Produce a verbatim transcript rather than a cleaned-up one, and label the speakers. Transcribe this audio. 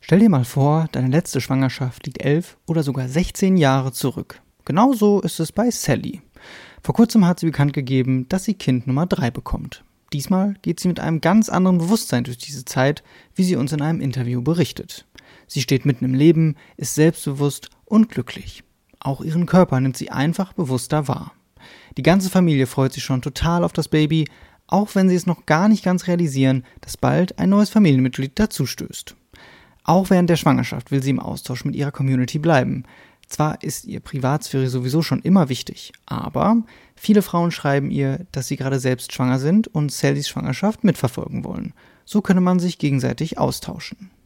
Speaker 1: Stell dir mal vor, deine letzte Schwangerschaft liegt elf oder sogar sechzehn Jahre zurück. Genauso ist es bei Sally. Vor kurzem hat sie bekannt gegeben, dass sie Kind Nummer drei bekommt. Diesmal geht sie mit einem ganz anderen Bewusstsein durch diese Zeit, wie sie uns in einem Interview berichtet. Sie steht mitten im Leben, ist selbstbewusst und glücklich. Auch ihren Körper nimmt sie einfach bewusster wahr. Die ganze Familie freut sich schon total auf das Baby, auch wenn sie es noch gar nicht ganz realisieren, dass bald ein neues Familienmitglied dazustößt. Auch während der Schwangerschaft will sie im Austausch mit ihrer Community bleiben. Zwar ist ihr Privatsphäre sowieso schon immer wichtig, aber viele Frauen schreiben ihr, dass sie gerade selbst schwanger sind und Sallys Schwangerschaft mitverfolgen wollen. So könne man sich gegenseitig austauschen.